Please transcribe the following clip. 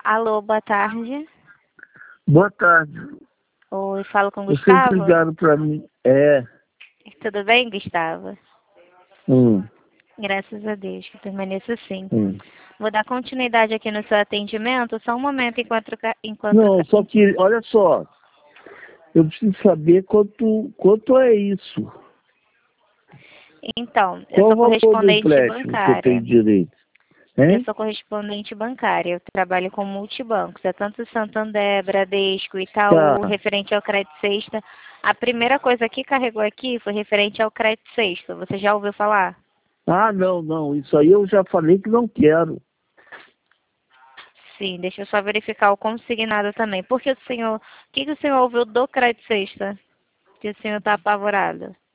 Alô, boa tarde. Boa tarde. Oi, falo com Vocês Gustavo. ligaram para mim. Tudo bem, Gustavo? Hum, Graças a Deus, que permaneça assim. hum. Vou dar continuidade aqui no seu atendimento, só um momento enquanto. Não, só que, olha só, eu preciso saber quanto é isso. Então, eu Qual sou o valor do correspondente empréstimo que eu tenho bancária. direito? Eu Hein? sou correspondente bancária. Eu trabalho com multibancos. É tanto Santander, Bradesco, Itaú, Tá. referente ao crédito sexta. A primeira coisa que carregou aqui foi referente ao crédito sexta. Você já ouviu falar? Ah, não, isso aí eu já falei que não quero. Sim, deixa eu só verificar o consignado também. O que o senhor ouviu do crédito sexta? Que o senhor está apavorado?